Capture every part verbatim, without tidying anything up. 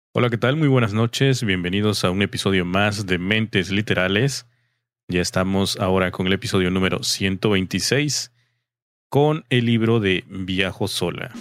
Hola, ¿qué tal? Muy buenas noches. Bienvenidos a un episodio más de Mentes Literales. Ya estamos ahora con el episodio número ciento veintiséis con el libro de Viajo sola.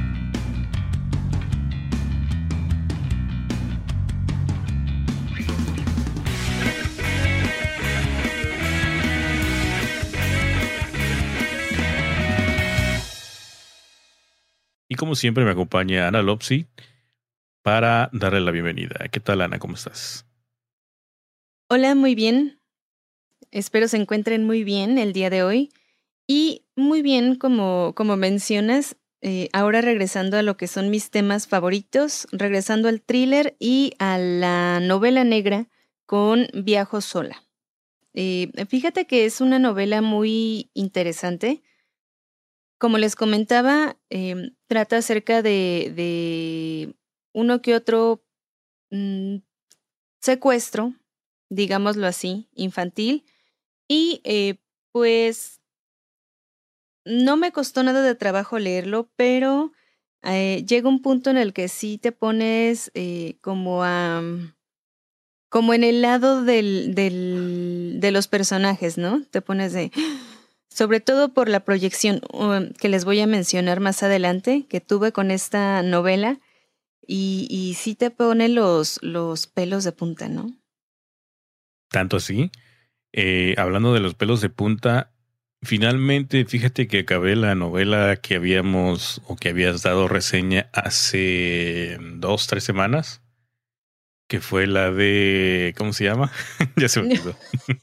Y como siempre me acompaña Ana Lopsi para darle la bienvenida. ¿Qué tal, Ana? ¿Cómo estás? Hola, muy bien. Espero se encuentren muy bien el día de hoy. Y muy bien, como, como mencionas, eh, ahora regresando a lo que son mis temas favoritos, regresando al thriller y a la novela negra con Viajo sola. Eh, fíjate que es una novela muy interesante. Como les comentaba, em, trata acerca de, de uno que otro mm, secuestro, digámoslo así, infantil. Y eh, pues no me costó nada de trabajo leerlo, pero eh, llega un punto en el que sí te pones eh, como a, mm, como en el lado del, del, de los personajes, ¿no? Te pones de, sobre todo por la proyección um, que les voy a mencionar más adelante, que tuve con esta novela, y, y sí te pone los, los pelos de punta, ¿no? Tanto así. Eh, hablando de los pelos de punta, finalmente, fíjate que acabé la novela que habíamos o que habías dado reseña hace dos, tres semanas. Que fue la de, ¿cómo se llama? Ya se me olvidó.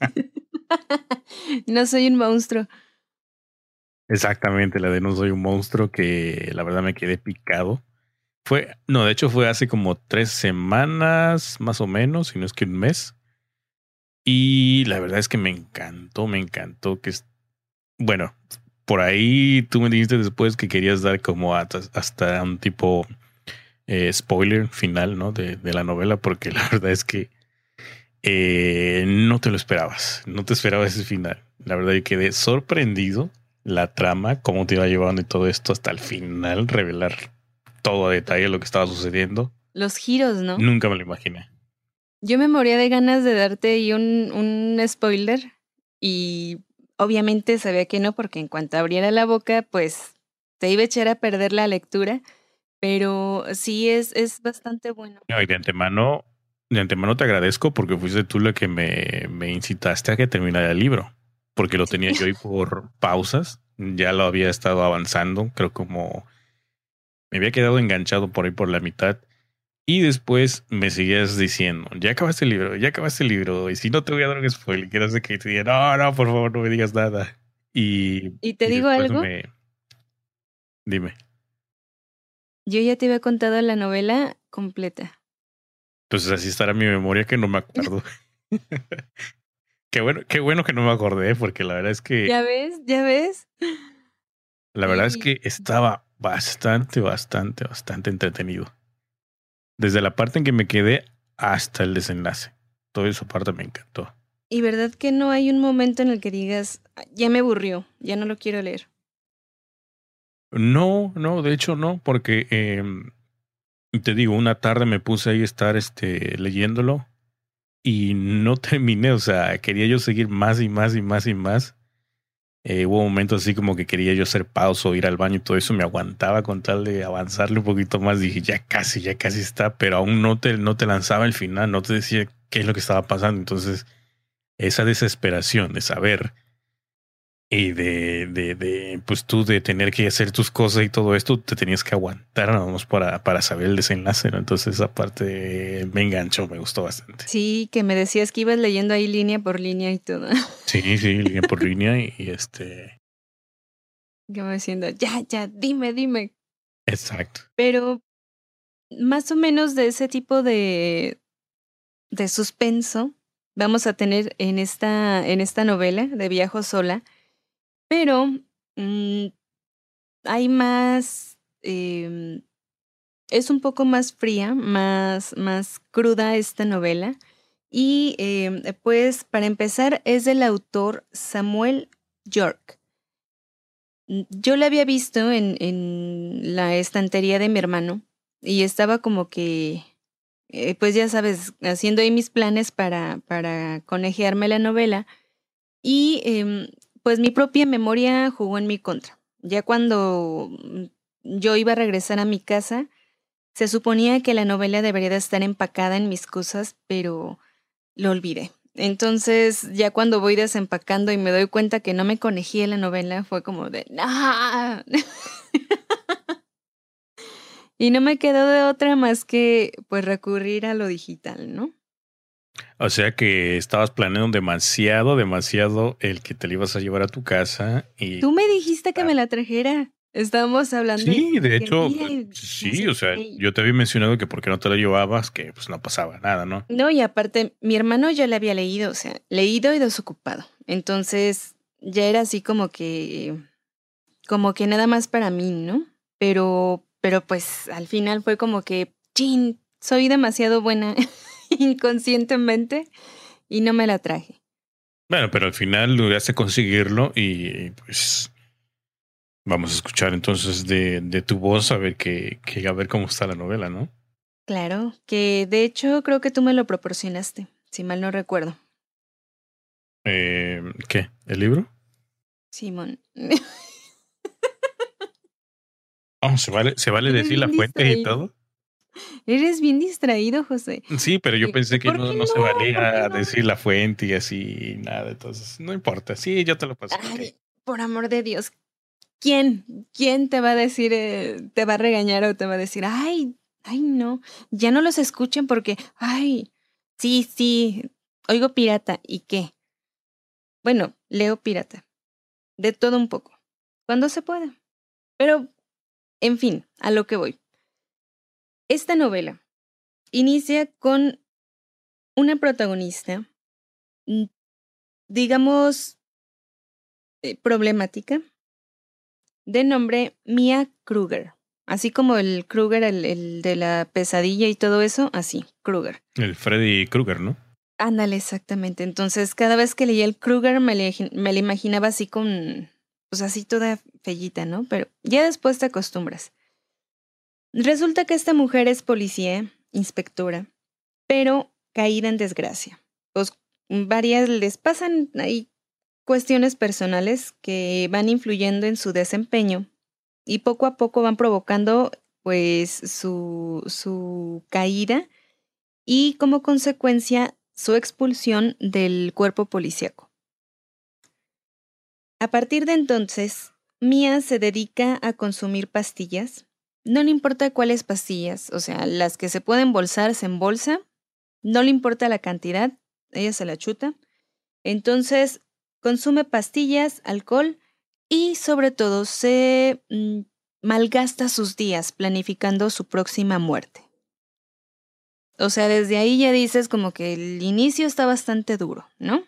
No soy un monstruo. Exactamente, la de No soy un monstruo, que la verdad me quedé picado. Fue, no, de hecho fue hace como tres semanas, más o menos, si no es que un mes. Y la verdad es que me encantó, me encantó que es, bueno, por ahí tú me dijiste después que querías dar como hasta, hasta un tipo eh, spoiler final, ¿no? De, de la novela, porque la verdad es que Eh, no te lo esperabas, no te esperabas ese final. La verdad, yo quedé sorprendido la trama, cómo te iba llevando y todo esto hasta el final, revelar todo a detalle lo que estaba sucediendo. Los giros, ¿no? Nunca me lo imaginé. Yo me moría de ganas de darte ahí un, un spoiler y obviamente sabía que no, porque en cuanto abriera la boca, pues te iba a echar a perder la lectura, pero sí es, es bastante bueno. No, y de antemano, de antemano te agradezco porque fuiste tú la que me, me incitaste a que terminara el libro, porque lo Sí. tenía yo ahí por pausas, ya lo había estado avanzando, creo como me había quedado enganchado por ahí por la mitad. Y después me seguías diciendo, ya acabaste el libro, ya acabaste el libro, y si no te voy a dar un spoiler, que no sé qué, te diga, no, no, por favor, no me digas nada. Y, Y te y digo después algo, me, dime, yo ya te había contado la novela completa. pues así estará mi memoria que no me acuerdo. Qué bueno, qué bueno que no me acordé, porque la verdad es que, ¿Ya ves? ¿Ya ves? la verdad es Y, que estaba bastante, bastante, bastante entretenido. Desde la parte en que me quedé hasta el desenlace. Toda esa parte me encantó. y verdad que no hay un momento en el que digas, "Ah, ya me aburrió, ya no lo quiero leer". No, no, de hecho no, porque em, te digo, una tarde me puse ahí a estar este, leyéndolo y no terminé, o sea, quería yo seguir más y más y más y más. Eh, hubo momentos así como que quería yo hacer pausa o ir al baño y todo eso, me aguantaba con tal de avanzarle un poquito más. Dije, ya casi, ya casi está, pero aún no te, no te lanzaba el final, no te decía qué es lo que estaba pasando. Entonces, esa desesperación de saber y de, de, de, pues tú de tener que hacer tus cosas y todo esto, te tenías que aguantar nada más para, para saber el desenlace, ¿no? Entonces esa parte me enganchó, me gustó bastante. Sí, que me decías que ibas leyendo ahí línea por línea y todo. Sí, sí, línea por línea y, y este, Que me diciendo, ya, ya, dime, dime. exacto. Pero más o menos de ese tipo de, de suspenso vamos a tener en esta, en esta novela de Viajo sola, pero mm, hay más, em, es un poco más fría, más, más cruda esta novela. Y em, pues para empezar es del autor Samuel York. Mm, Yo la había visto en, en la estantería de mi hermano y estaba como que eh, pues ya sabes, haciendo ahí mis planes para, para conejearme la novela. Y em, pues mi propia memoria jugó en mi contra. Ya cuando mm, yo iba a regresar a mi casa, se suponía que la novela debería de estar empacada en mis cosas, pero lo olvidé. Entonces, ya cuando voy desempacando y me doy cuenta que no me conejé la novela, fue como de ¡ah! Y no me quedó de otra más que pues recurrir a lo digital, ¿no? O sea que estabas planeando demasiado, demasiado el que te la ibas a llevar a tu casa y... Tú me dijiste que me la trajera. Estábamos hablando y Sí, de que hecho, mira, y no sí, sé o sea, qué. yo te había mencionado que porque no te la llevabas, que pues no pasaba nada, ¿no? No, y aparte, mi hermano ya le había leído, o sea, leído y desocupado. Entonces, ya era así como que, como que nada más para mí, ¿no? Pero, pero pues al final fue como que, chin, soy demasiado buena inconscientemente y no me la traje. Bueno, pero al final lograste conseguirlo y pues vamos a escuchar entonces de, de tu voz a ver que, que a ver cómo está la novela, ¿no? Claro, que de hecho creo que tú me lo proporcionaste, si mal no recuerdo. Eh, ¿Qué? ¿El libro? Simón. Oh, ¿se vale, se vale Eres decir la bien fuente y distraído. todo? Eres bien distraído, José. Sí, pero yo Y- pensé que ¿Por no, qué no se no? ¿Por qué valía no? decir la fuente y así, nada, entonces no importa. Sí, yo te lo paso, ok. Ay, por amor de Dios, ¿quién? ¿Quién te va a decir, eh, te va a regañar o te va a decir, ay, ay, no, ya no los escuchen porque, ay, sí, sí, oigo pirata, ¿y qué? Bueno, leo pirata, de todo un poco, cuando se puede. Pero, en fin, a lo que voy. Esta novela inicia con una protagonista, mm, digamos, eh, problemática, de nombre Mia Kruger. Así como el Kruger, el, el de la pesadilla y todo eso, así, Kruger. El Freddy Krueger, ¿no? Ándale, exactamente. Entonces, cada vez que leía el Kruger, me le, me le imaginaba así con, pues así toda fellita, ¿no? Pero ya después te acostumbras. Resulta que esta mujer es policía, inspectora, pero caída en desgracia. Pues varias les pasan ahí cuestiones personales que van influyendo en su desempeño y poco a poco van provocando pues su, su caída y como consecuencia su expulsión del cuerpo policíaco. A partir de entonces, Mia se dedica a consumir pastillas, no le importa cuáles pastillas, o sea, las que se pueden embolsar se embolsa, no le importa la cantidad, ella se la chuta. Entonces, consume pastillas, alcohol y sobre todo se mm, malgasta sus días planificando su próxima muerte. O sea, desde ahí ya dices como que el inicio está bastante duro, ¿no?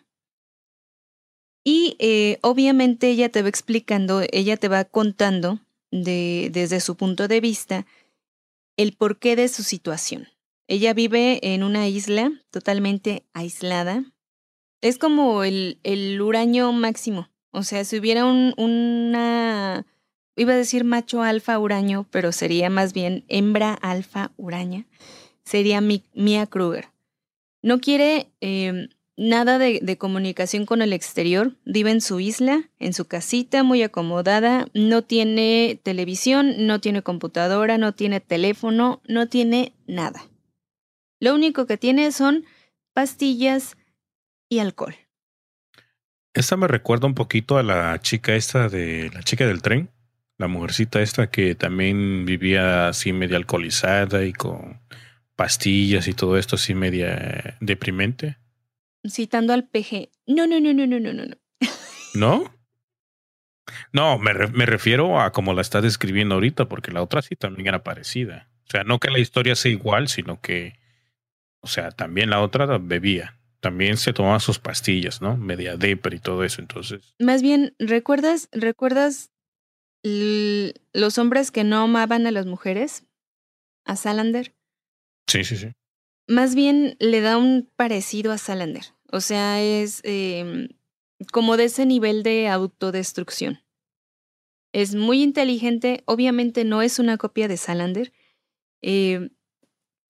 Y eh, obviamente ella te va explicando, ella te va contando de, desde su punto de vista el porqué de su situación. Ella vive en una isla totalmente aislada. Es como el, el huraño máximo. O sea, si hubiera un, una, iba a decir macho alfa huraño, pero sería más bien hembra alfa huraña, sería Mi- Mia Kruger. No quiere eh, nada de, de comunicación con el exterior, vive en su isla, en su casita, muy acomodada, no tiene televisión, no tiene computadora, no tiene teléfono, no tiene nada. Lo único que tiene son pastillas y alcohol. Esta me recuerda un poquito a la chica esta de la chica del tren, la mujercita esta que también vivía así media alcoholizada y con pastillas y todo esto así media deprimente. Citando al P G. No, no, no, no, no, no, no. no. ¿No? No, me, re- me refiero a como la está describiendo ahorita, porque la otra sí también era parecida. O sea, no que la historia sea igual, sino que, o sea, también la otra bebía. También se tomaba sus pastillas, ¿no? Media depre y todo eso. Entonces, Más bien, ¿recuerdas, recuerdas l- los hombres que no amaban a las mujeres? A Salander. sí, sí, sí. Más bien le da un parecido a Salander. O sea, es em, como de ese nivel de autodestrucción. Es muy inteligente, obviamente no es una copia de Salander, eh,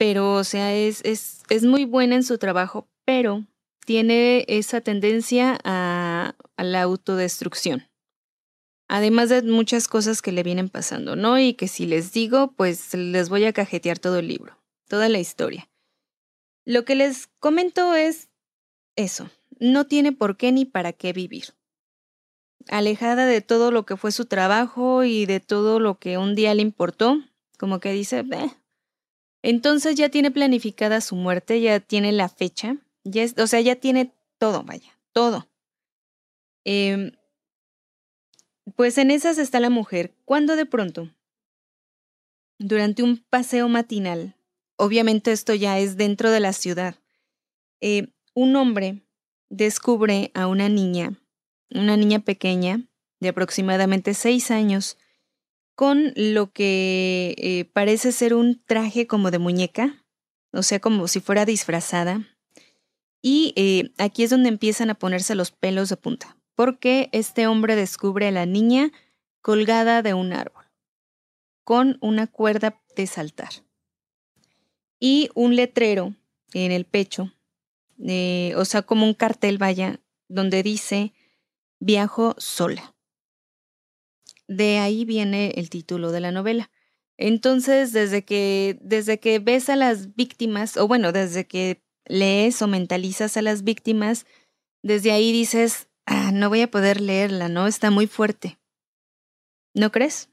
pero, o sea, es, es, es muy buena en su trabajo, pero tiene esa tendencia a, a la autodestrucción. Además de muchas cosas que le vienen pasando, ¿no? Y que si les digo, pues les voy a cajetear todo el libro, toda la historia. Lo que les comento es eso, no tiene por qué ni para qué vivir. Alejada de todo lo que fue su trabajo y de todo lo que un día le importó, como que dice, "Beh". Entonces ya tiene planificada su muerte, ya tiene la fecha, ya es, o sea, ya tiene todo, vaya, todo. Em, pues en esas está la mujer, cuando de pronto, durante un paseo matinal, obviamente esto ya es dentro de la ciudad, eh, un hombre descubre a una niña, una niña pequeña de aproximadamente seis años, con lo que eh, parece ser un traje como de muñeca, o sea, como si fuera disfrazada. Y eh, aquí es donde empiezan a ponerse los pelos de punta, porque este hombre descubre a la niña colgada de un árbol, con una cuerda de saltar y un letrero en el pecho, eh, o sea, como un cartel, vaya, donde dice, viajo sola. De ahí viene el título de la novela. Entonces, desde que, desde que ves a las víctimas, o bueno, desde que lees o mentalizas a las víctimas, desde ahí dices, ah, no voy a poder leerla, ¿no? Está muy fuerte. ¿No crees?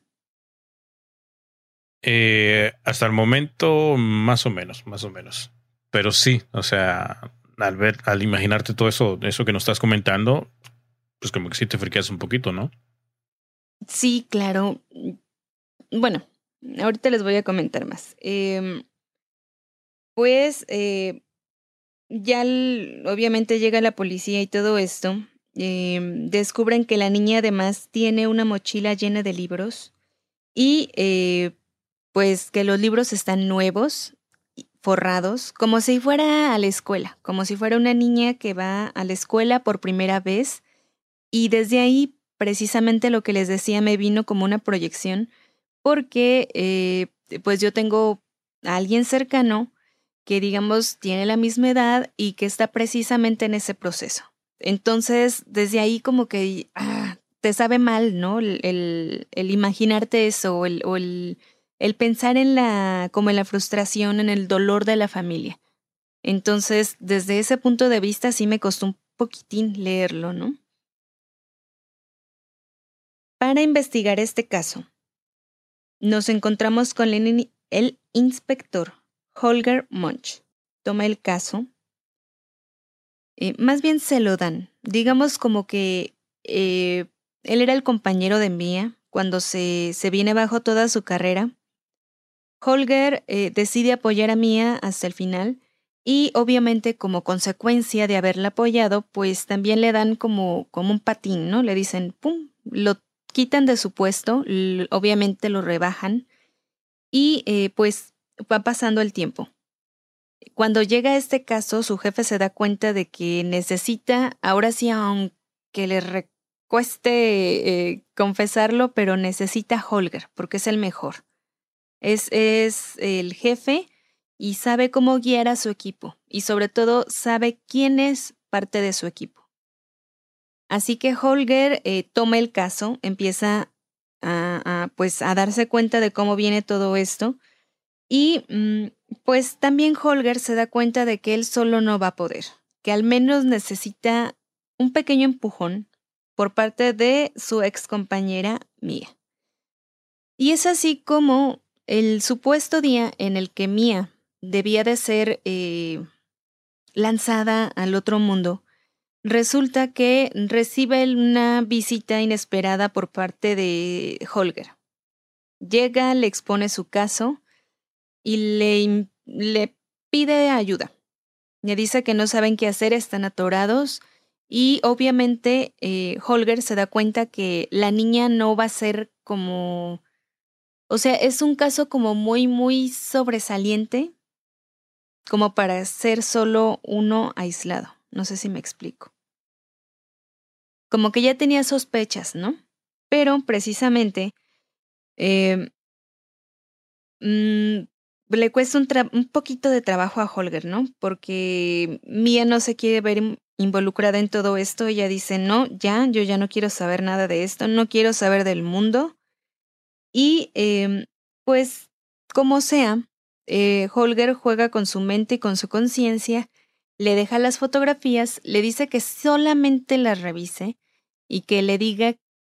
Eh, hasta el momento, más o menos, más o menos. Pero sí, o sea, al ver, al imaginarte todo eso, eso que nos estás comentando, pues como que sí te friqueas un poquito, ¿no? Sí, claro. Bueno, ahorita les voy a comentar más. Em, pues eh, ya l- obviamente llega la policía y todo esto. Em, descubren que la niña además tiene una mochila llena de libros y eh, pues que los libros están nuevos, y forrados, como si fuera a la escuela, como si fuera una niña que va a la escuela por primera vez. Y desde ahí, precisamente lo que les decía, me vino como una proyección, porque eh, pues yo tengo a alguien cercano que digamos tiene la misma edad y que está precisamente en ese proceso. Entonces, desde ahí como que ah, te sabe mal, ¿no? El, el, el imaginarte eso o el, o el, el pensar en la, como en la frustración, en el dolor de la familia. Entonces, desde ese punto de vista sí me costó un poquitín leerlo, ¿no? Para investigar este caso, nos encontramos con el, in- el inspector Holger Munch. Toma el caso, eh, más bien se lo dan. Digamos como que eh, él era el compañero de Mia cuando se, se viene bajo toda su carrera. Holger eh, decide apoyar a Mia hasta el final y obviamente como consecuencia de haberla apoyado, pues también le dan como, como un patín, ¿no? Le dicen, ¡pum!, lo quitan de su puesto, l- obviamente lo rebajan y eh, pues va pasando el tiempo. Cuando llega este caso, su jefe se da cuenta de que necesita, ahora sí, aunque le re- cueste eh, confesarlo, pero necesita a Holger porque es el mejor. Es, es el jefe y sabe cómo guiar a su equipo y sobre todo sabe quién es parte de su equipo. Así que Holger eh, toma el caso, empieza a, a, pues, a darse cuenta de cómo viene todo esto y mm, pues también Holger se da cuenta de que él solo no va a poder, que al menos necesita un pequeño empujón por parte de su ex compañera Mia. Y es así como el supuesto día en el que Mia debía de ser eh, lanzada al otro mundo, resulta que recibe una visita inesperada por parte de Holger. Llega, le expone su caso y le, im- le pide ayuda. Le dice que no saben qué hacer, están atorados y obviamente eh, Holger se da cuenta que la niña no va a ser como, o sea, es un caso como muy, muy sobresaliente, como para ser solo uno aislado. No sé si me explico. Como que ya tenía sospechas, ¿no? Pero precisamente, eh, mm, le cuesta un, tra- un poquito de trabajo a Holger, ¿no? Porque Mia no se quiere ver in- involucrada en todo esto. Ella dice, no, ya, yo ya no quiero saber nada de esto, no quiero saber del mundo. Y em, pues, como sea, eh, Holger juega con su mente y con su conciencia, le deja las fotografías, le dice que solamente las revise y que le diga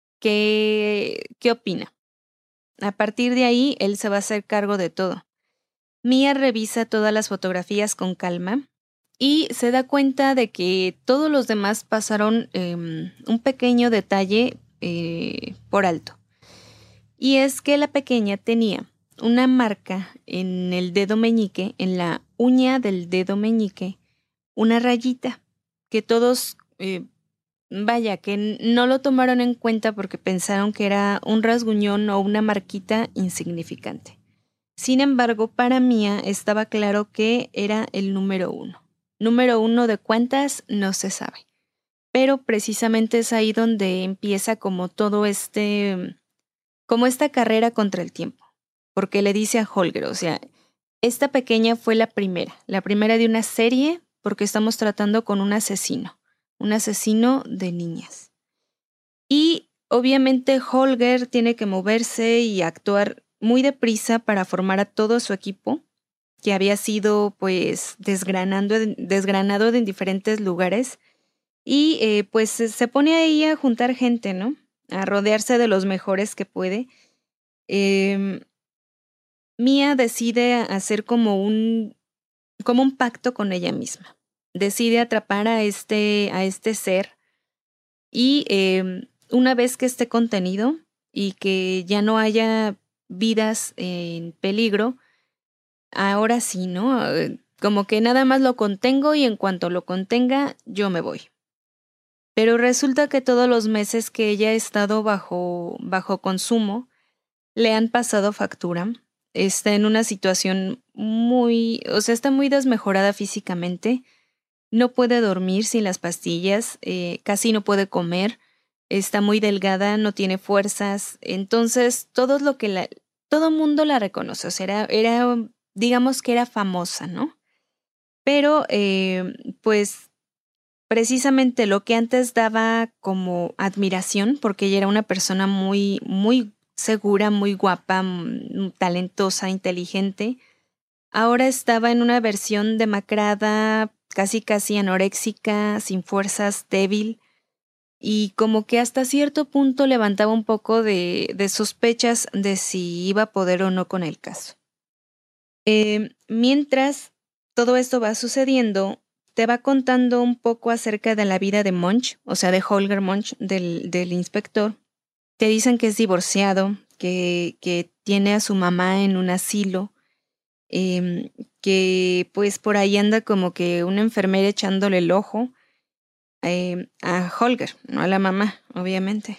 qué, qué opina. A partir de ahí, él se va a hacer cargo de todo. Mia revisa todas las fotografías con calma y se da cuenta de que todos los demás pasaron em, un pequeño detalle eh, por alto. Y es que la pequeña tenía una marca en el dedo meñique, en la uña del dedo meñique, una rayita que todos, eh, vaya, que n- no lo tomaron en cuenta porque pensaron que era un rasguñón o una marquita insignificante. Sin embargo, para Mía estaba claro que era el número uno. Número uno de cuántas no se sabe. Pero precisamente es ahí donde empieza como todo este, como esta carrera contra el tiempo. Porque le dice a Holger, o sea, esta pequeña fue la primera, la primera de una serie porque estamos tratando con un asesino, un asesino de niñas. Y obviamente Holger tiene que moverse y actuar muy deprisa para formar a todo su equipo, que había sido pues desgranando, desgranado en diferentes lugares. Y eh, pues se se pone ahí a juntar gente, ¿no? A rodearse de los mejores que puede. Em, Mia decide hacer como un, como un pacto con ella misma. Decide atrapar a este, a este ser y em, una vez que esté contenido y que ya no haya vidas en peligro, ahora sí, ¿no? Eh, Como que nada más lo contengo y en cuanto lo contenga, yo me voy. Pero resulta que todos los meses que ella ha estado bajo, bajo consumo, le han pasado factura. Está en una situación muy, o sea, está muy desmejorada físicamente. No puede dormir sin las pastillas, eh, casi no puede comer, está muy delgada, no tiene fuerzas. Entonces, todo lo que la, todo mundo la reconoce. O sea, era, era, digamos que era famosa, ¿no? Pero, eh, pues, precisamente lo que antes daba como admiración, porque ella era una persona muy, muy segura, muy guapa, mm, talentosa, inteligente, ahora estaba en una versión demacrada, casi casi anoréxica, sin fuerzas, débil, y como que hasta cierto punto levantaba un poco de, de sospechas de si iba a poder o no con el caso. Eh, mientras todo esto va sucediendo, te va contando un poco acerca de la vida de Munch, o sea, de Holger Munch, del, del inspector. Te dicen que es divorciado, que, que tiene a su mamá en un asilo, em, que pues por ahí anda como que una enfermera echándole el ojo em, a Holger, no a la mamá, obviamente.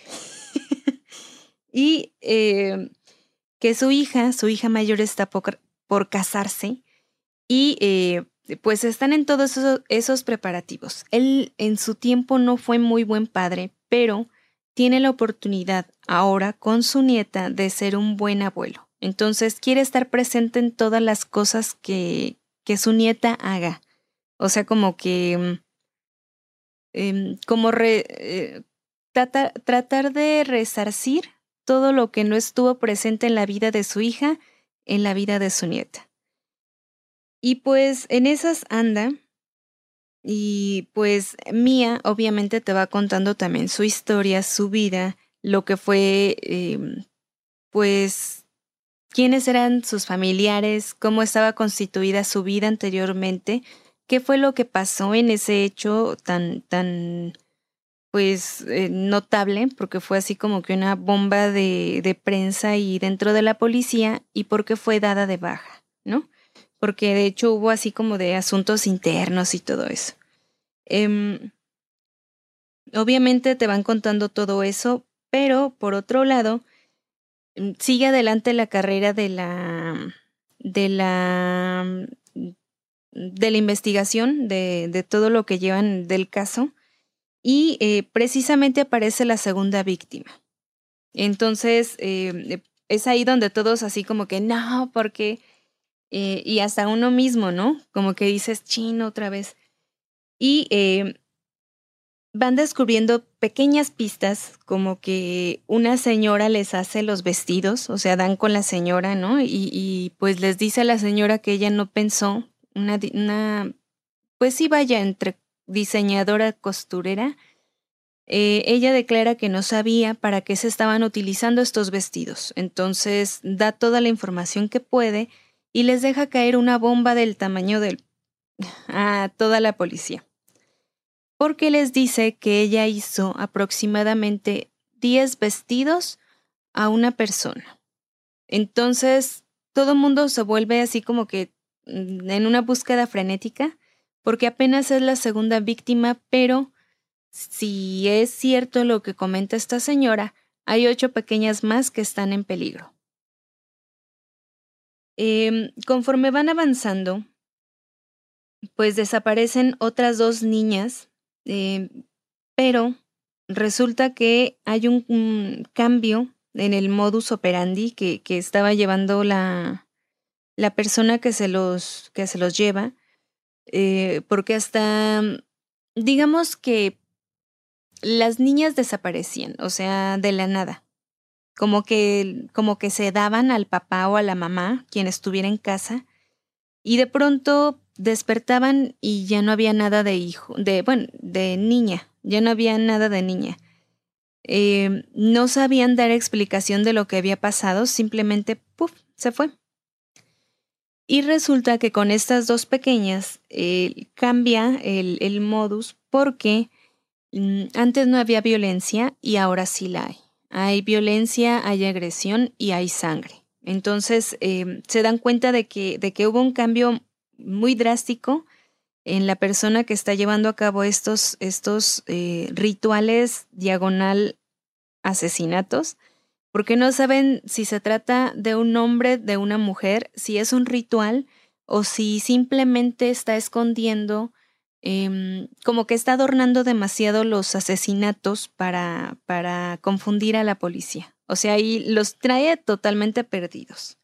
Y em, que su hija, su hija mayor está por, por casarse y eh, pues están en todos esos, esos preparativos. Él en su tiempo no fue muy buen padre, pero tiene la oportunidad ahora con su nieta de ser un buen abuelo. Entonces quiere estar presente en todas las cosas que, que su nieta haga. O sea, como que, em, como re- eh, trata- tratar de resarcir todo lo que no estuvo presente en la vida de su hija, en la vida de su nieta. Y pues en esas anda, y pues Mía obviamente te va contando también su historia, su vida, lo que fue, em, pues, quiénes eran sus familiares, cómo estaba constituida su vida anteriormente, qué fue lo que pasó en ese hecho tan, tan, pues, eh, notable, porque fue así como que una bomba de, de prensa y dentro de la policía, y por qué fue dada de baja, ¿no? Porque de hecho hubo así como de asuntos internos y todo eso. Em, obviamente te van contando todo eso, pero por otro lado, mm, sigue adelante la carrera de la de la mm, de la investigación de, de todo lo que llevan del caso y eh, precisamente aparece la segunda víctima. Entonces eh, es ahí donde todos así como que no, porque eh, y hasta uno mismo, ¿no? Como que dices, chino otra vez. Y eh, van descubriendo pequeñas pistas, como que una señora les hace los vestidos, o sea, dan con la señora, ¿no? Y, y pues les dice a la señora que ella no pensó, una, una pues sí, vaya, entre diseñadora costurera, eh, ella declara que no sabía para qué se estaban utilizando estos vestidos. Entonces da toda la información que puede y les deja caer una bomba del tamaño del a toda la policía. Porque les dice que ella hizo aproximadamente diez vestidos a una persona. Entonces todo el mundo se vuelve así como que mm, en una búsqueda frenética, porque apenas es la segunda víctima, pero si es cierto lo que comenta esta señora, hay ocho pequeñas más que están en peligro. Eh, conforme van avanzando, pues desaparecen otras dos niñas, eh, pero resulta que hay un, un cambio en el modus operandi que, que estaba llevando la, la persona que se los, que se los lleva, eh, porque hasta, digamos que las niñas desaparecían, o sea, de la nada. Como que, como que se daban al papá o a la mamá, quien estuviera en casa, y de pronto despertaban y ya no había nada de hijo, de, bueno, de niña, ya no había nada de niña. Eh, no sabían dar explicación de lo que había pasado, simplemente, ¡puf!, se fue. Y resulta que con estas dos pequeñas eh, cambia el, el modus porque mm, antes no había violencia y ahora sí la hay. Hay violencia, hay agresión y hay sangre. Entonces eh, se dan cuenta de que, de que hubo un cambio muy drástico en la persona que está llevando a cabo estos, estos eh, rituales diagonal asesinatos, porque no saben si se trata de un hombre, de una mujer, si es un ritual o si simplemente está escondiendo, eh, como que está adornando demasiado los asesinatos para, para confundir a la policía. O sea, ahí los trae totalmente perdidos.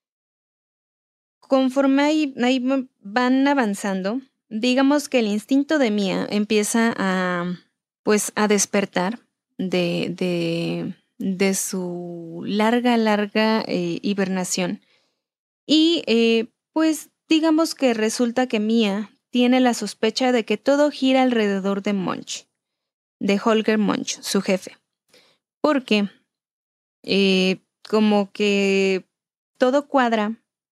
Conforme ahí, ahí van avanzando, digamos que el instinto de Mia empieza a, pues, a despertar de, de, de su larga, larga eh, hibernación. Y eh, pues digamos que resulta que Mia tiene la sospecha de que todo gira alrededor de Munch, de Holger Munch, su jefe. Porque eh, como que todo cuadra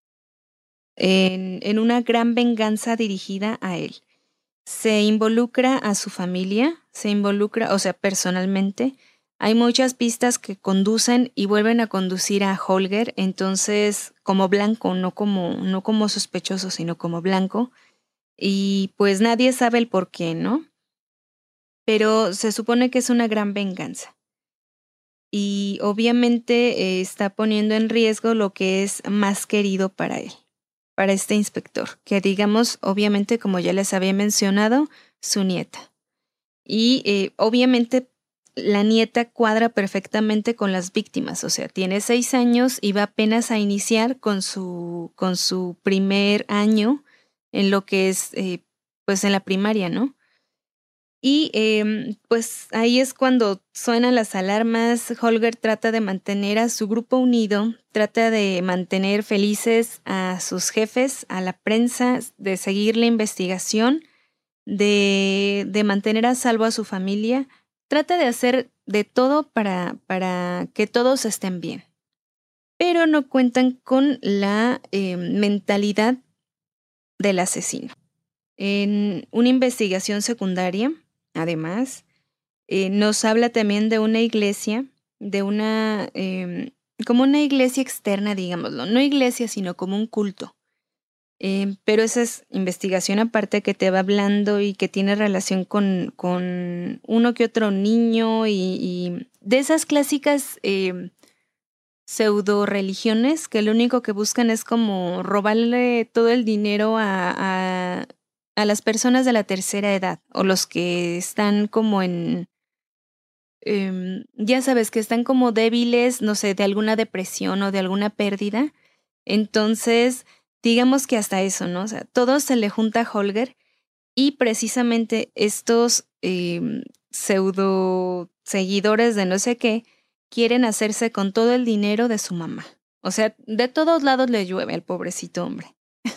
en, en una gran venganza dirigida a él. Se involucra a su familia, se involucra, o sea, personalmente. Hay muchas pistas que conducen y vuelven a conducir a Holger, entonces como blanco, no como, no como sospechoso, sino como blanco. Y pues nadie sabe el por qué, ¿no? Pero se supone que es una gran venganza. Y obviamente eh, está poniendo en riesgo lo que es más querido para él, para este inspector, que digamos, obviamente, como ya les había mencionado, su nieta. Y eh, obviamente la nieta cuadra perfectamente con las víctimas, o sea, tiene seis años y va apenas a iniciar con su, con su primer año en lo que es, eh, pues en la primaria, ¿no? Y eh, pues ahí es cuando suenan las alarmas. Holger trata de mantener a su grupo unido, trata de mantener felices a sus jefes, a la prensa, de seguir la investigación, de, de mantener a salvo a su familia. Trata de hacer de todo para, para que todos estén bien. Pero no cuentan con la eh, mentalidad del asesino. En una investigación secundaria, además, eh, nos habla también de una iglesia, de una, eh, como una iglesia externa, digámoslo, no iglesia, sino como un culto. Eh, pero esa es investigación aparte que te va hablando y que tiene relación con, con uno que otro niño y, y de esas clásicas eh, pseudo religiones que lo único que buscan es como robarle todo el dinero a, a, a las personas de la tercera edad o los que están como en, eh, ya sabes, que están como débiles, no sé, de alguna depresión o de alguna pérdida. Entonces digamos que hasta eso, ¿no? O sea, todo se le junta a Holger y precisamente estos eh, pseudo seguidores de no sé qué quieren hacerse con todo el dinero de su mamá. O sea, de todos lados le llueve al pobrecito hombre.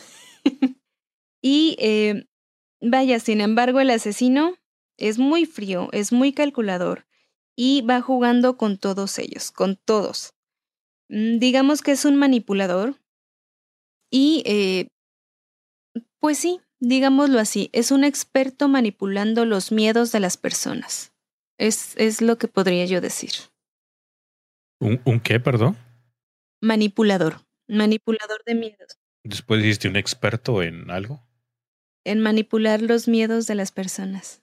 y eh, vaya, sin embargo, el asesino es muy frío, es muy calculador y va jugando con todos ellos, con todos. Mm, digamos que es un manipulador y, eh, pues sí, digámoslo así, es un experto manipulando los miedos de las personas. Es, es lo que podría yo decir. ¿Un, un qué, perdón? Manipulador, manipulador de miedos. Después dijiste un experto en algo. En manipular los miedos de las personas.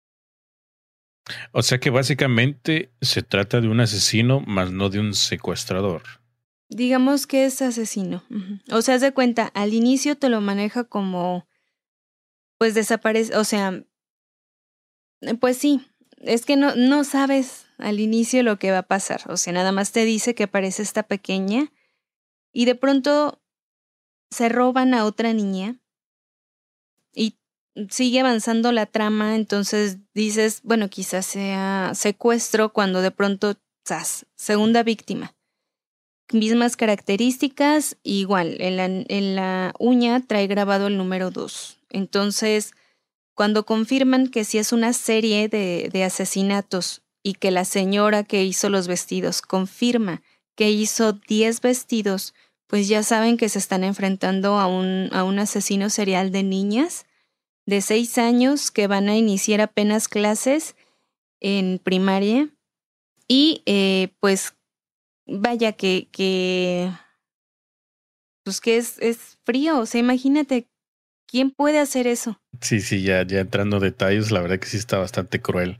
O sea que básicamente se trata de un asesino, más no de un secuestrador. Digamos que es asesino. Ujú. O sea, haz de cuenta, al inicio te lo maneja como, pues desaparece, o sea, eh, pues sí, es que no, no sabes al inicio lo que va a pasar. O sea, nada más te dice que aparece esta pequeña y de pronto se roban a otra niña y sigue avanzando la trama, entonces dices, bueno, quizás sea secuestro cuando de pronto, ¡zas!, segunda víctima. Mismas características, igual, en la, en la uña trae grabado el número dos. Entonces, cuando confirman que sí es una serie de, de asesinatos y que la señora que hizo los vestidos confirma que hizo diez vestidos, pues ya saben que se están enfrentando a un, a un asesino serial de niñas de seis años que van a iniciar apenas clases en primaria y eh, pues vaya que, que pues que es, es frío, o sea, imagínate, ¿quién puede hacer eso? Sí, sí, ya, ya entrando en detalles, la verdad que sí está bastante cruel.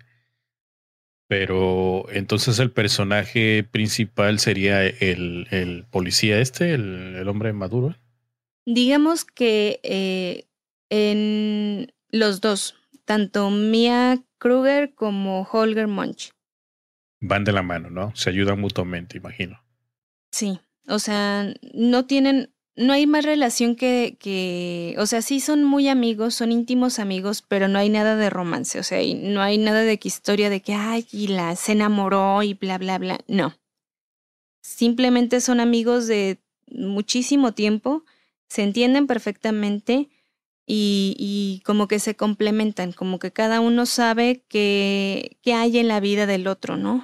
Pero entonces el personaje principal sería el, el policía este, el, el hombre maduro. Digamos que eh, en los dos, tanto Mia Kruger como Holger Munch. Van de la mano, ¿no? Se ayudan mutuamente, imagino. Sí, o sea, no tienen, no hay más relación que, que, o sea, sí son muy amigos, son íntimos amigos, pero no hay nada de romance, o sea, y no hay nada de que historia de que, ay, y la se enamoró y bla, bla, bla, no. Simplemente son amigos de muchísimo tiempo, se entienden perfectamente y, y como que se complementan, como que cada uno sabe qué, qué hay en la vida del otro, ¿no?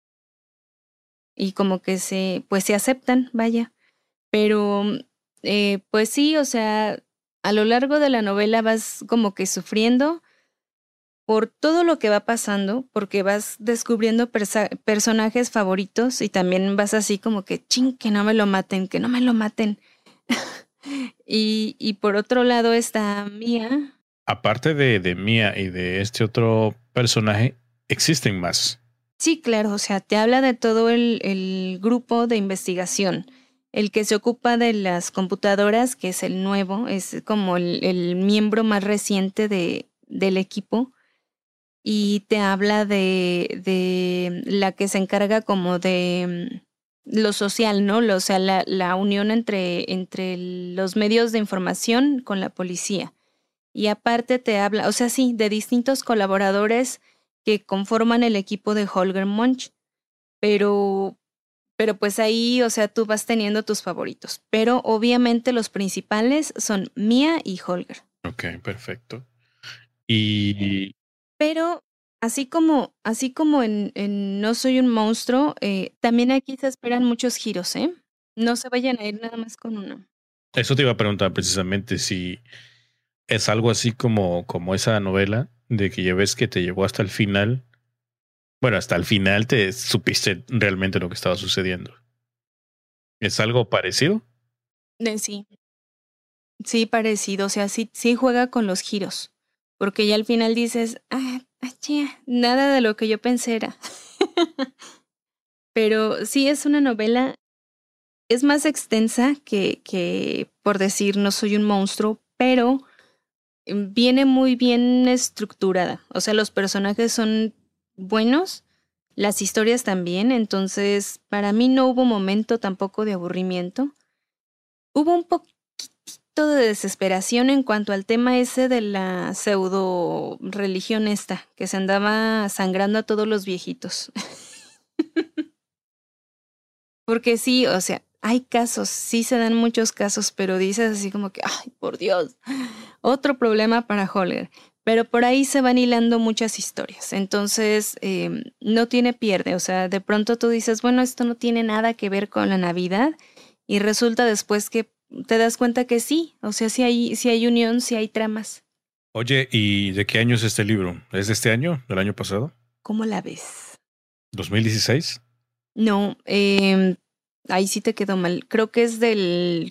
Y como que se, pues se aceptan, vaya. Pero, eh, pues sí, o sea, a lo largo de la novela vas como que sufriendo por todo lo que va pasando, porque vas descubriendo persa- personajes favoritos y también vas así como que, ching, que no me lo maten, que no me lo maten. y, y por otro lado está Mía. Aparte de, de Mia y de este otro personaje, existen más. Sí, claro, o sea, te habla de todo el, el grupo de investigación. El que se ocupa de las computadoras, que es el nuevo, es como el, el miembro más reciente de, del equipo. Y te habla de, de la que se encarga como de mm, lo social, ¿no? Lo- O sea, la, la unión entre, entre los medios de información con la policía. Y aparte te habla, o sea, sí, de distintos colaboradores que conforman el equipo de Holger Munch, pero, pero pues ahí, o sea, tú vas teniendo tus favoritos. Pero obviamente los principales son Mia y Holger. Ok, perfecto. Y Pero así como, así como en, en No soy un monstruo, eh, también aquí se esperan muchos giros, ¿eh? No se vayan a ir nada más con uno. eso te iba a preguntar precisamente si es algo así como, como esa novela de que ya ves que te llevó hasta el final. Bueno, hasta el final te supiste realmente lo que estaba sucediendo. ¿Es algo parecido? Eh, sí, sí, parecido, o sea, sí, sí juega con los giros, porque ya al final dices, ah, ah, chía, nada de lo que yo pensé era. Pero sí es una novela, es más extensa que, que por decir No soy un monstruo, pero mm, viene muy bien estructurada. O sea, los personajes son buenos, las historias también, entonces para mí no hubo momento tampoco de aburrimiento. Hubo un poquitito poquito de desesperación en cuanto al tema ese de la pseudo religión esta, que se andaba sangrando a todos los viejitos. Porque sí, o sea, hay casos, sí se dan muchos casos, pero dices así como que, ay, por Dios, otro problema para Holger. Pero por ahí se van hilando muchas historias. Entonces, eh, no tiene pierde. O sea, de pronto tú dices, bueno, esto no tiene nada que ver con la Navidad. Y resulta después que te das cuenta que sí. O sea, sí hay, sí hay unión, sí hay tramas. Oye, ¿y de qué año es este libro? ¿Es de este año? ¿Del año pasado? ¿Cómo la ves? ¿dos mil dieciséis? No, eh, ahí sí te quedó mal. Creo que es del...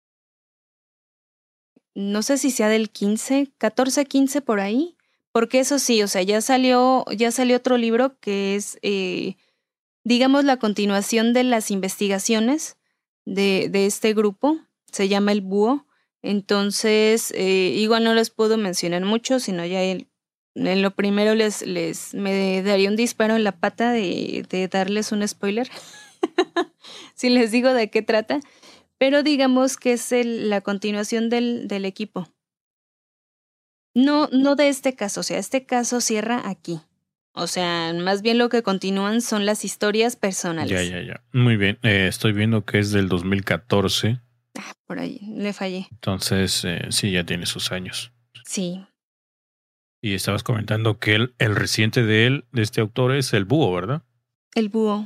No sé si sea del quince, catorce, quince por ahí, porque eso sí, o sea, ya salió, ya salió otro libro que es, eh, digamos, la continuación de las investigaciones de, de este grupo, se llama El Búho, entonces, eh, igual no les puedo mencionar mucho, sino ya el, en lo primero les, les me daría un disparo en la pata de, de darles un spoiler, si les digo de qué trata. Pero digamos que es el, la continuación del, del equipo. No, no de este caso, o sea, este caso cierra aquí. O sea, más bien lo que continúan son las historias Ya, personales. ya, ya. Muy bien. Eh, estoy viendo que es del dos mil catorce. Ah, por ahí, le fallé. Entonces, eh, sí, ya tiene sus años. Sí, Y estabas comentando que el, el reciente de él, de este autor, es El Búho, ¿verdad? El Búho.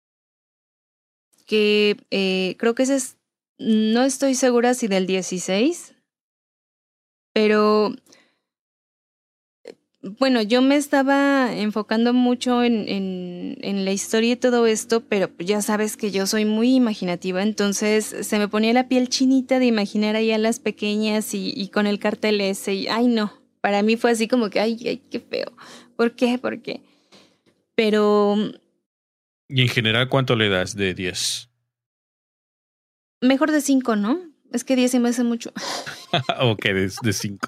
Que eh, creo que ese es, no estoy segura si del dieciséis, pero bueno, yo me estaba enfocando mucho en, en, en la historia y todo esto, pero pues ya sabes que yo soy muy imaginativa, entonces se me ponía la piel chinita de imaginar ahí a las pequeñas y, y con el cartel ese, y ay no, para mí fue así como que, ay, ay, qué feo. ¿Por qué? ¿Por qué? Pero Y en general, ¿cuánto le das de diez? mejor de cinco, ¿no? Es que diez se me hace mucho. Ok, de, de cinco.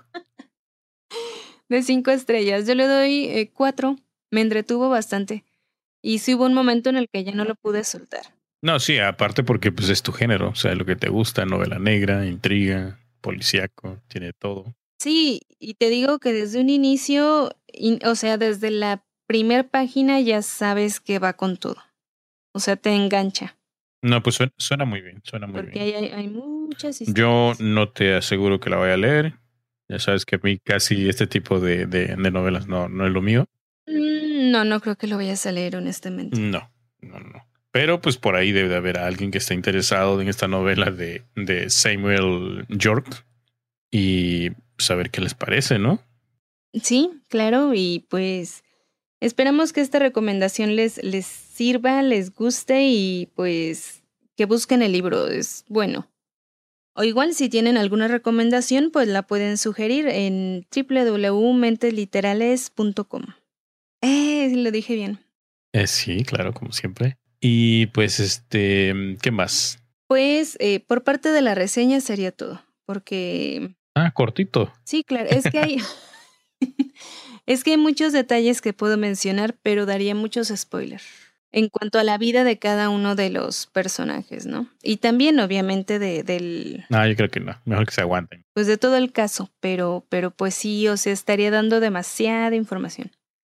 De cinco estrellas, yo le doy eh, cuatro, me entretuvo bastante. Y sí hubo un momento en el que ya no lo pude soltar. No, sí, aparte porque pues es tu género, o sea, lo que te gusta, novela negra, intriga, policíaco, tiene todo. Sí, y te digo que desde un inicio, in- o sea, desde la primer página ya sabes que va con todo. O sea, te engancha, No, pues suena, suena muy bien, suena muy porque bien. hay, hay, hay muchas Yo historias. no te aseguro que la vaya a leer. Ya sabes que a mí casi este tipo de, de, de novelas no, no es lo mío. Mm, No, no creo que lo vayas a leer, honestamente. No, no, no. Pero pues por ahí debe de haber alguien que esté interesado en esta novela de, de Samuel York y saber qué les parece, ¿no? Sí, claro, y pues esperamos que esta recomendación les, les sirva, les guste y pues que busquen el libro, es bueno. O igual si tienen alguna recomendación, pues la pueden sugerir en w w w punto mentes literales punto com. Eh, lo dije bien. Eh, sí, claro, como siempre. Y pues este, ¿qué más? Pues eh, por parte de la reseña sería todo, porque Ah, cortito. sí, claro, es que hay es que hay muchos detalles que puedo mencionar, pero daría muchos spoilers en cuanto a la vida de cada uno de los personajes, ¿no? Y también obviamente de del No, yo creo que no. Mejor que se aguanten. pues de todo el caso, pero pero pues sí, o sea, estaría dando demasiada información.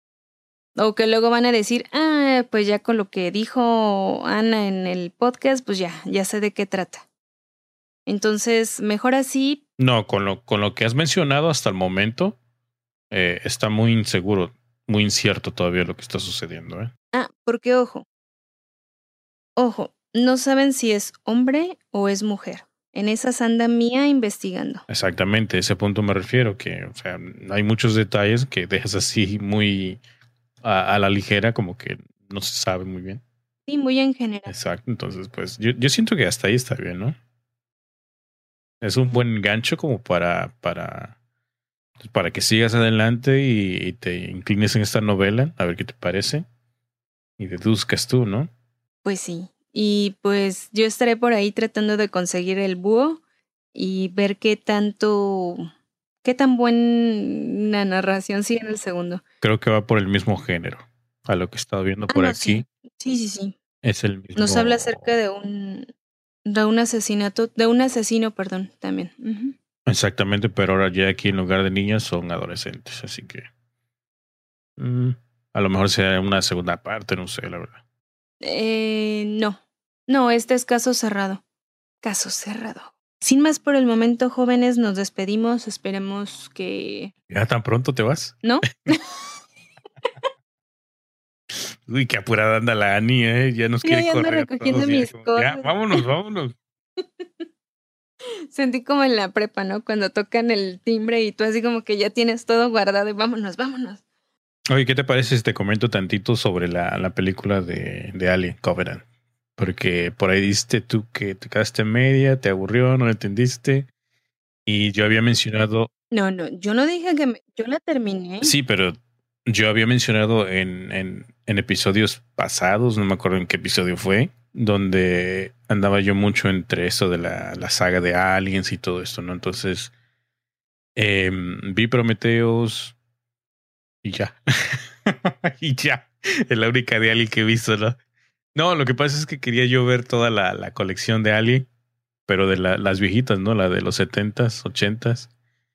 O que luego van a decir, ah, pues ya con lo que dijo Ana en el podcast, pues ya, ya sé de qué trata. Entonces, mejor así. No, con lo, con lo que has mencionado hasta el momento, eh, está muy inseguro, muy incierto todavía lo que está sucediendo, ¿eh? Ah, porque ojo, ojo, no saben si es hombre o es mujer. En esas anda Mía investigando. Exactamente, a ese punto me refiero, que, o sea, hay muchos detalles que dejas así muy a, a la ligera, como que no se sabe muy bien. Sí, muy en general. Exacto, entonces, pues yo, yo siento que hasta ahí está bien, ¿no? Es un buen gancho como para, para, para que sigas adelante y, y te inclines en esta novela, a ver qué te parece, y deduzcas tú, ¿no? Pues sí. Y pues yo estaré por ahí tratando de conseguir el búho y ver qué tanto, qué tan buena narración sigue en el segundo. Creo que va por el mismo género. A lo que he estado viendo Ah, por no, sí. aquí, Sí, sí, sí. es el Nos habla mismo. acerca de un de un asesinato, de un asesino, perdón, también. Ujú. Exactamente, pero ahora ya aquí en lugar de niñas son adolescentes, así que mm, a lo mejor sea una segunda parte, no sé, la verdad. Eh, no, no, este es caso cerrado. Caso cerrado. Sin más por el momento, jóvenes, nos despedimos. Esperemos que... ¿Ya tan pronto te vas? ¿No? Uy, qué apurada anda la Ani, ¿eh? Ya nos Yo quiere ya ando correr a recogiendo todos. Ya, mis como, ya, cosas. vámonos, vámonos. Sentí como en la prepa, ¿no? Cuando tocan el timbre y tú así como que ya tienes todo guardado y vámonos, vámonos. Oye, ¿qué te parece si te comento tantito sobre la, la película de, de Alien Covenant? Porque por ahí diste tú que te quedaste en media, te aburrió, no lo entendiste. Y yo había mencionado, No, no, yo no dije que me- yo la terminé. sí, pero yo había mencionado en, en, en episodios pasados, no me acuerdo en qué episodio fue, donde andaba yo mucho entre eso de la, la saga de Aliens y todo esto, ¿no? Entonces, em, vi Prometheus y ya. Y ya. Es la única de Alien que he visto, ¿no? No, lo que pasa es que quería yo ver toda la, la colección de Alien, pero de la- las viejitas, ¿no? La de los setentas, ochentas.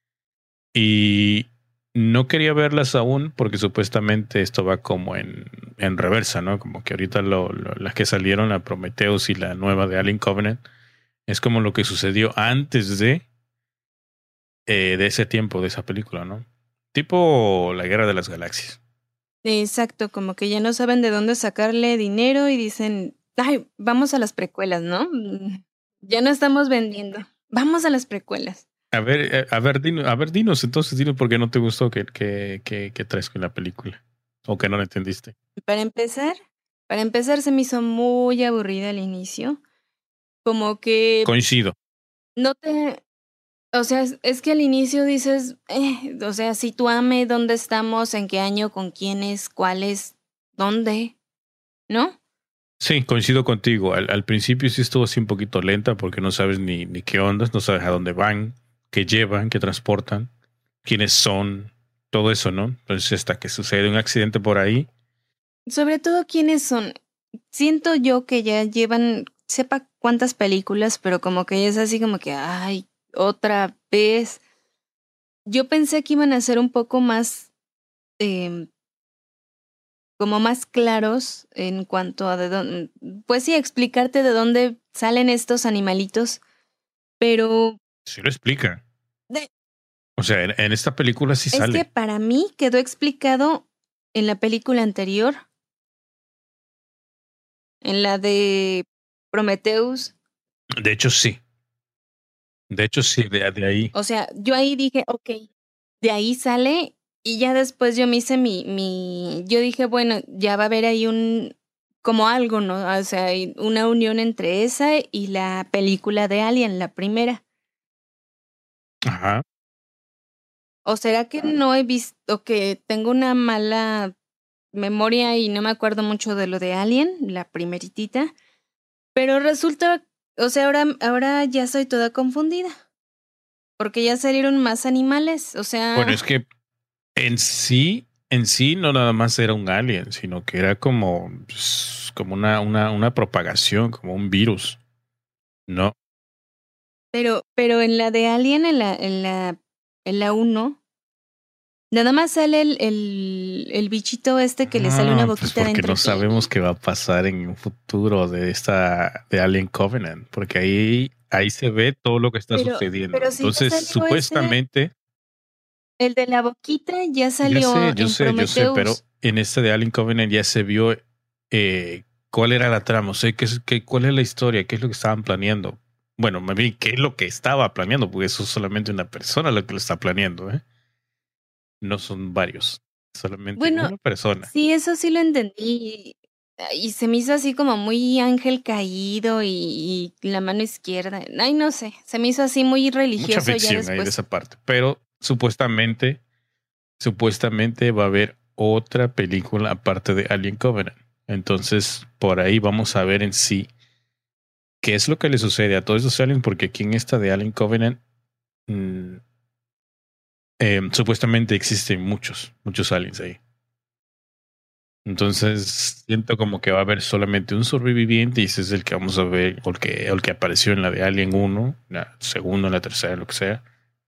Y no quería verlas aún porque supuestamente esto va como en, en reversa, ¿no? Como que ahorita lo, lo- las que salieron, la Prometheus y la nueva de Alien Covenant, es como lo que sucedió antes de, eh, de ese tiempo, de esa película, ¿no? Tipo la Guerra de las Galaxias. Exacto, como que ya no saben de dónde sacarle dinero y dicen, ay, vamos a las precuelas, ¿no? Mm, Ya no estamos vendiendo. Vamos a las precuelas. A ver, eh, a ver, dinos, a ver, dinos entonces, dinos por qué no te gustó que, que, que, que traes con la película. O que no la entendiste. Para empezar, para empezar se me hizo muy aburrida al inicio. Como que Coincido. no te, o sea, es, es que al inicio dices, eh, o sea, sitúame dónde estamos, en qué año, con quiénes, cuáles, dónde, ¿no? Sí, coincido contigo. Al, al principio sí estuvo así un poquito lenta porque no sabes ni, ni qué ondas, no sabes a dónde van, qué llevan, qué transportan, quiénes son, todo eso, ¿no? Entonces hasta que sucede un accidente por ahí. Sobre todo quiénes son. Siento yo que ya llevan, sepa cuántas películas, pero como que es así como que, ay, otra vez. Yo pensé que iban a ser un poco más, em, como más claros en cuanto a de dónde, pues sí, explicarte de dónde salen estos animalitos, pero Sí lo explica. de- O sea, en, en esta película sí es que sale. para mí quedó explicado en la película anterior, en la de Prometheus. De hecho, sí. De hecho, sí, de, de ahí. O sea, yo ahí dije, ok, de ahí sale y ya después yo me hice mi, mi, yo dije, bueno, ya va a haber ahí un, como algo, ¿no? O sea, hay una unión entre esa y la película de Alien, la primera. Ajá. ¿O será que no he visto, que tengo una mala memoria y no me acuerdo mucho de lo de Alien, la primeritita? Pero resulta, o sea, ahora, ahora ya soy toda confundida, porque ya salieron más animales, o Bueno, sea, es que en sí, en sí no nada más era un alien, sino que era como, pues, como una, una, una propagación, como un virus, ¿no? pero, pero en la de Alien, en la, en la, en la uno, nada más sale el, el, el bichito este que le sale una Ah, pues boquita porque dentro no sabemos y... qué va a pasar en un futuro de esta de Alien Covenant, porque ahí ahí se ve todo lo que está Pero, sucediendo. pero si ya Entonces, salió ese, supuestamente, el de la boquita ya ya sé, salió yo en sé, yo sé, pero Prometheus. en este de Alien Covenant ya se vio eh, cuál era la trama, o sea, qué, es- qué, cuál es la historia, qué es lo que estaban planeando. Bueno, más bien, qué es lo que estaba planeando, porque eso es solamente una persona lo que lo está planeando, ¿eh? No son varios, solamente Bueno, una persona. sí, eso sí lo entendí. Y se me hizo así como muy ángel caído y, y la mano izquierda. Ay, no sé, se me hizo así muy Mucha religioso ya ficción ahí de después. esa parte, pero supuestamente, supuestamente va a haber otra película aparte de Alien Covenant. Entonces, por ahí vamos a ver en sí qué es lo que le sucede a todos esos aliens, porque aquí en esta de Alien Covenant mm, eh, supuestamente existen muchos, muchos aliens ahí. Entonces, siento como que va a haber solamente un sobreviviente y ese es el que vamos a ver, o el que, o el que apareció en la de Alien uno, la segunda, la tercera, lo que sea.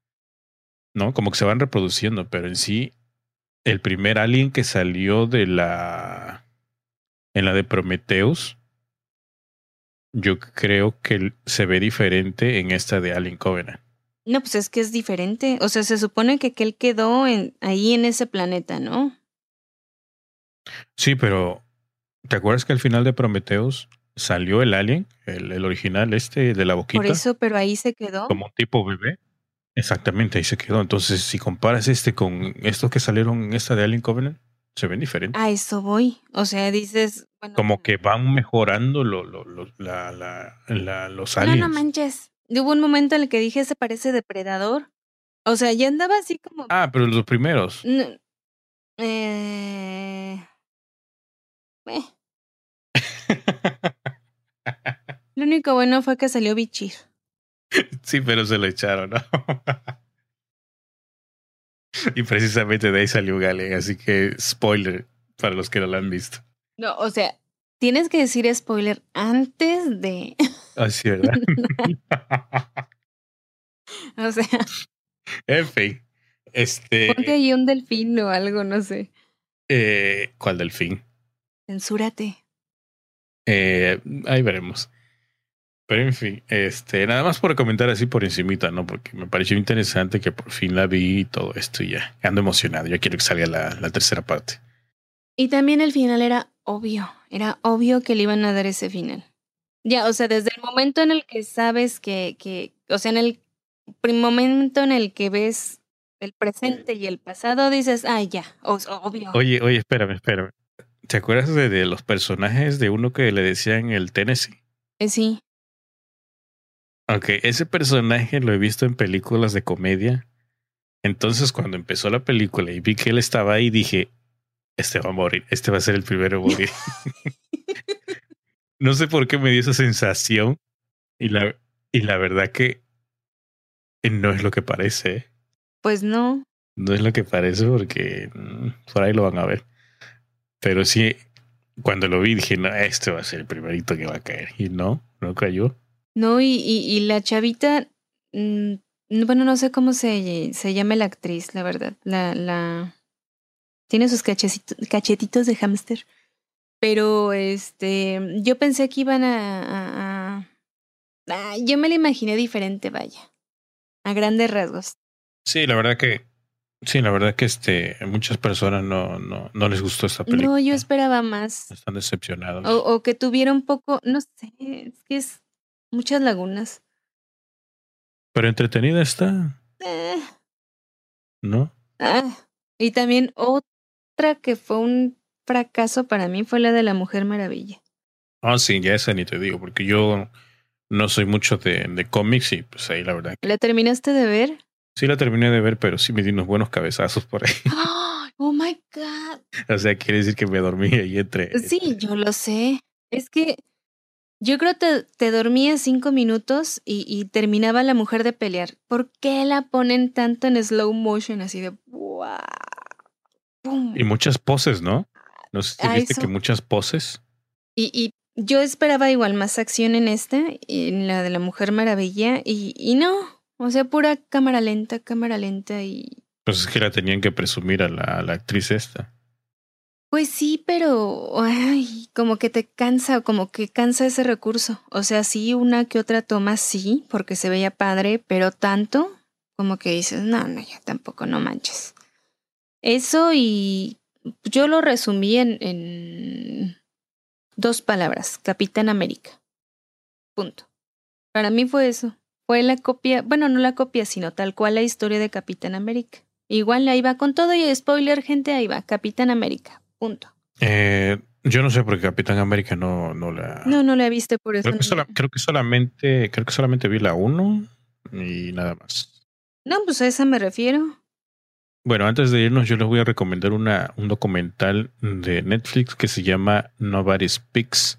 ¿no? Como que se van reproduciendo, pero en sí, el primer alien que salió de la... en la de Prometheus, yo creo que se ve diferente en esta de Alien Covenant. No, pues es que es diferente. O sea, se supone que aquel quedó en, ahí en ese planeta, ¿no? Sí, pero ¿te acuerdas que al final de Prometheus salió el alien, el, el original este de la Por boquita, eso, pero ahí se quedó. como un tipo bebé? Exactamente, ahí se quedó. Entonces, si comparas este con estos que salieron en esta de Alien Covenant, se ven diferentes. A eso voy. O sea, dices, bueno, Como que van mejorando lo, lo, lo- la, la, la- los no, no aliens. manches. Hubo un momento en el que dije, se parece depredador. O sea, ya andaba así como... Ah, pero los primeros. No, eh, eh. Lo único bueno fue que salió Bichir. Sí, pero se lo echaron, ¿no? Y precisamente de ahí salió Galen, así que spoiler para los que no lo han visto. No, o sea, tienes que decir spoiler antes de... Así, ¿verdad? O sea, En fin, ponte este, ahí un delfín o algo, no sé. eh, ¿cuál delfín? Censúrate. Eh, ahí veremos. Pero en fin, este, nada más por comentar así por encimita, ¿no? Porque me pareció interesante que por fin la vi y todo esto y ya. Ando emocionado. Ya quiero que salga la, la tercera parte. Y también el final era obvio. Era obvio que le iban a dar ese final. Ya, o sea, desde el momento en el que sabes que, que o sea, en el prim- momento en el que ves el presente y el pasado, dices, ah, ya, o- obvio. Oye, oye, espérame, espérame. ¿Te acuerdas de, de los personajes de uno que le decían el Tennessee? Eh, sí, Ok, ese personaje lo he visto en películas de comedia. Entonces, cuando empezó la película y vi que él estaba ahí, dije, este va a morir, este va a ser el primero a morir. No sé por qué me dio esa sensación y la, y la verdad que no es lo que parece. ¿Eh? pues no. No es lo que parece porque mm, por ahí lo van a ver. Pero sí, cuando lo vi dije, no, este va a ser el primerito que va a caer. Y no, no cayó. No, y, y, y la chavita, mm, no, bueno, no sé cómo se, se llama la actriz, la verdad. La, la, tiene sus cachecitos, cachetitos de hámster. Pero este, yo pensé que iban a, a- a- ah, yo me la imaginé diferente, vaya, a grandes rasgos. Sí, la verdad que, sí, la verdad que este, muchas personas no, no, no les gustó esta No, yo película. esperaba más. Están O, decepcionados. o que tuviera un poco, no sé, es que es muchas lagunas. Pero entretenida está, Eh, ¿no? ah, y también otra que fue un fracaso para mí fue la de la Mujer Maravilla. Ah, sí, ya esa ni te digo, porque yo no soy mucho de, de cómics y pues ahí la verdad que ¿La terminaste de ver? sí la terminé de ver, pero sí me di unos buenos cabezazos por ahí. ¡Ah! Oh my God. O sea, quiere decir que me dormí ahí entre, Sí, entre... yo lo sé. Es que yo creo que te, te dormías cinco minutos y, y terminaba la mujer de pelear. ¿Por qué la ponen tanto en slow motion así de ¡guau! Y ¡Pum! muchas poses, ¿no? No sé si A viste que eso. muchas poses. Y, y yo esperaba igual más acción en esta, en la de la Mujer Maravilla, y, y no. O sea, pura cámara lenta, cámara lenta y... Pues es que la tenían que presumir a la, a la actriz esta. Pues sí, pero ay, como que te cansa, como que cansa ese recurso. O sea, sí, una que otra toma sí, porque se veía padre, pero tanto como que dices, no, no, ya tampoco, no manches. Eso y yo lo resumí en, en dos palabras, Capitán América. Punto. Para mí fue eso. Fue la copia, bueno, no la copia, sino tal cual la historia de Capitán América. Igual ahí va con todo y spoiler, gente, ahí va, Capitán América. Punto. Eh, yo no sé por qué Capitán América no, no No, la... no la viste por eso. Creo que, No, sola- creo que solamente, creo que solamente vi la uno y nada más. no, pues a esa me refiero. Bueno, antes de irnos, yo les voy a recomendar una, un documental de Netflix que se llama Nobody Speaks.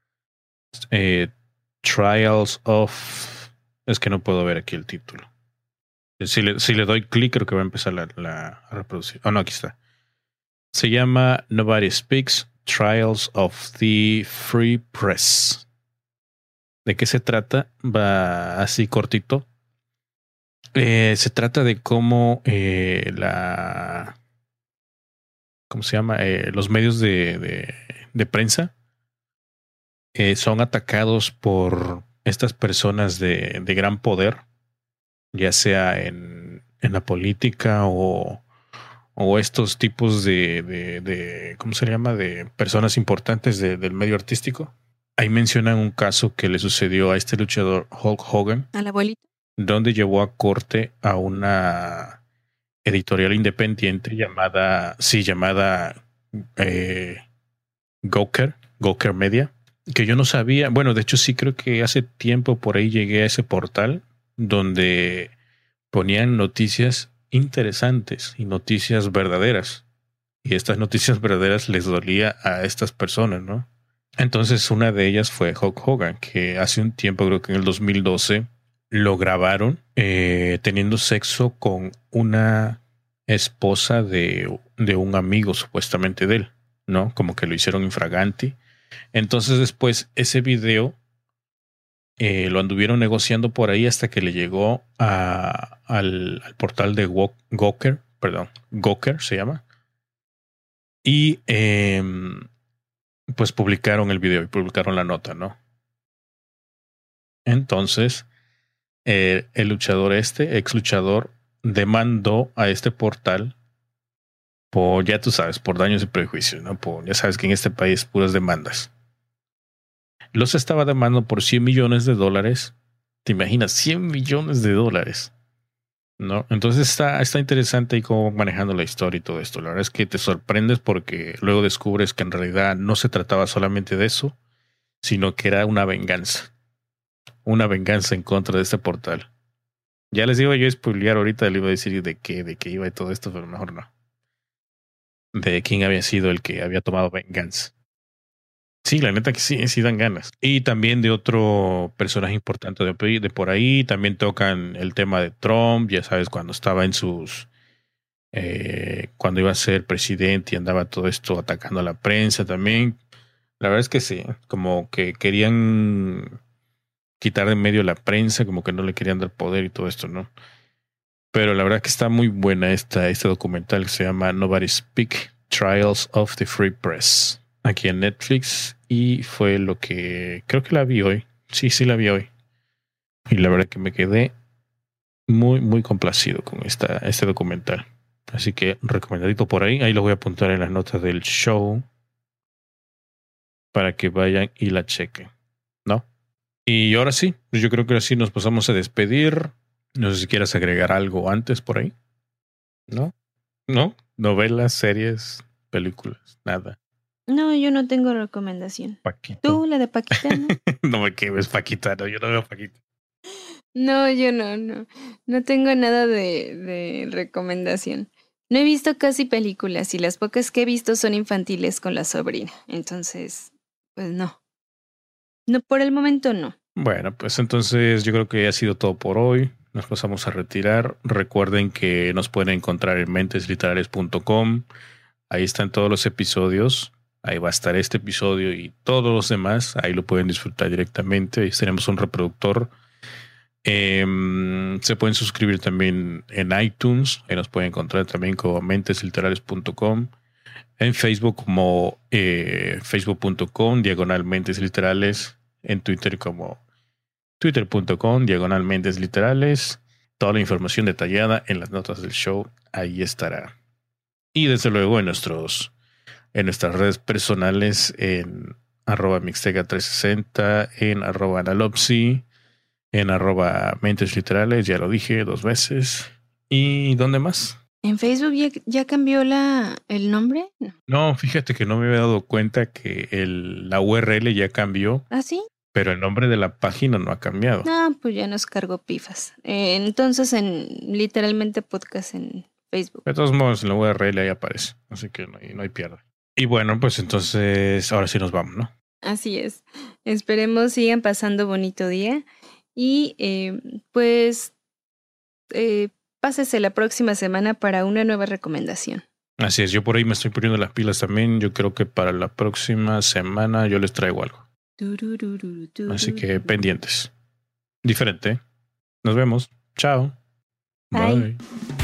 Eh, Trials of... Es que no puedo ver aquí el título. Si le, si le doy clic, creo que va a empezar la, la a reproducir. Oh, no, aquí está. Se llama Nobody Speaks, Trials of the Free Press. ¿De qué se trata? Va así cortito. Eh, se trata de cómo eh, la... ¿Cómo se llama? Eh, los medios de, de, de prensa eh, son atacados por estas personas de, de gran poder, ya sea en, en la política o, o estos tipos de, de, de, ¿cómo se llama? De personas importantes de, del medio artístico. Ahí mencionan un caso que le sucedió a este luchador Hulk Hogan, al abuelito, donde llevó a corte a una editorial independiente llamada, sí, llamada eh, Gawker, Gawker Media, que yo no sabía. Bueno, de hecho sí creo que hace tiempo por ahí llegué a ese portal donde ponían noticias interesantes y noticias verdaderas. Y estas noticias verdaderas les dolía a estas personas, ¿no? Entonces una de ellas fue Hulk Hogan, que hace un tiempo, creo que en el dos mil doce, lo grabaron eh, teniendo sexo con una esposa de, de un amigo supuestamente de él, ¿no? Como que lo hicieron infraganti. Entonces después ese video eh, lo anduvieron negociando por ahí hasta que le llegó a, al, al portal de Gawker, perdón, Gawker se llama. Y eh, pues publicaron el video y publicaron la nota, ¿no? Entonces, eh, el luchador este, ex luchador, demandó a este portal por, ya tú sabes, por daños y prejuicios, ¿no? Por, ya sabes que en este país puras demandas. Los estaba demandando por cien millones de dólares. ¿Te imaginas? cien millones de dólares. ¿No? Entonces está, está interesante ahí cómo manejando la historia y todo esto. La verdad es que te sorprendes porque luego descubres que en realidad no se trataba solamente de eso, sino que era una venganza. Una venganza en contra de este portal. Ya les iba yo a spoilear ahorita, le iba a decir de qué, de qué iba y todo esto, pero mejor no. De quién había sido el que había tomado venganza. Sí, la neta que sí, sí dan ganas. Y también de otro personaje importante de, de por ahí, también tocan el tema de Trump, ya sabes, cuando estaba en sus... Eh, cuando iba a ser presidente y andaba todo esto atacando a la prensa también. La verdad es que sí, como que querían quitar de en medio la prensa, como que no le querían dar poder y todo esto, ¿no? Pero la verdad que está muy buena esta, este documental que se llama Nobody Speak, Trials of the Free Press, aquí en Netflix, y fue lo que creo que la vi hoy. Sí, sí la vi hoy. Y la verdad que me quedé muy, muy complacido con esta, este documental. Así que recomendadito por ahí. Ahí lo voy a apuntar en las notas del show para que vayan y la chequen, ¿no? Y ahora sí, yo creo que así nos pasamos a despedir. No sé si quieras agregar algo antes por ahí. ¿No? ¿No? Novelas, series, películas, nada. No, yo no tengo recomendación. Paquito. Tú, la de Paquita, ¿no? No me quemes, Paquita, no, yo no veo Paquita. No, yo no, no. No tengo nada de, de recomendación. No he visto casi películas y las pocas que he visto son infantiles con la sobrina. Entonces, pues no. No, por el momento no. Bueno, pues entonces yo creo que ha sido todo por hoy. Nos pasamos a retirar. Recuerden que nos pueden encontrar en mentes literales punto com. Ahí están todos los episodios. Ahí va a estar este episodio y todos los demás. Ahí lo pueden disfrutar directamente. Ahí tenemos un reproductor. Eh, se pueden suscribir también en iTunes. Ahí nos pueden encontrar también como mentes literales punto com. En Facebook como eh, facebook punto com diagonal mentes literales. En Twitter como twitter punto com diagonal mentes literales. Toda la información detallada en las notas del show ahí estará. Y desde luego en nuestros en nuestras redes personales en arroba mixteca trescientos sesenta, en arroba analopsi, en arroba mentes literales, ya lo dije dos veces. ¿Y dónde más? ¿En Facebook ya, ya cambió la, el nombre? No. No, fíjate que no me había dado cuenta que el, la U R L ya cambió. ¿Ah, sí? Pero el nombre de la página no ha cambiado. Ah, pues ya nos cargó pifas. Eh, entonces, en literalmente podcast en Facebook. De todos modos, en la U R L ahí aparece. Así que no hay, no hay pierde. Y bueno, pues entonces ahora sí nos vamos, ¿no? Así es. Esperemos sigan pasando bonito día. Y eh, pues eh, pásese la próxima semana para una nueva recomendación. Así es, yo por ahí me estoy poniendo las pilas también. Yo creo que para la próxima semana yo les traigo algo. Así que pendientes. Diferente. Nos vemos. Chao. Bye. Bye.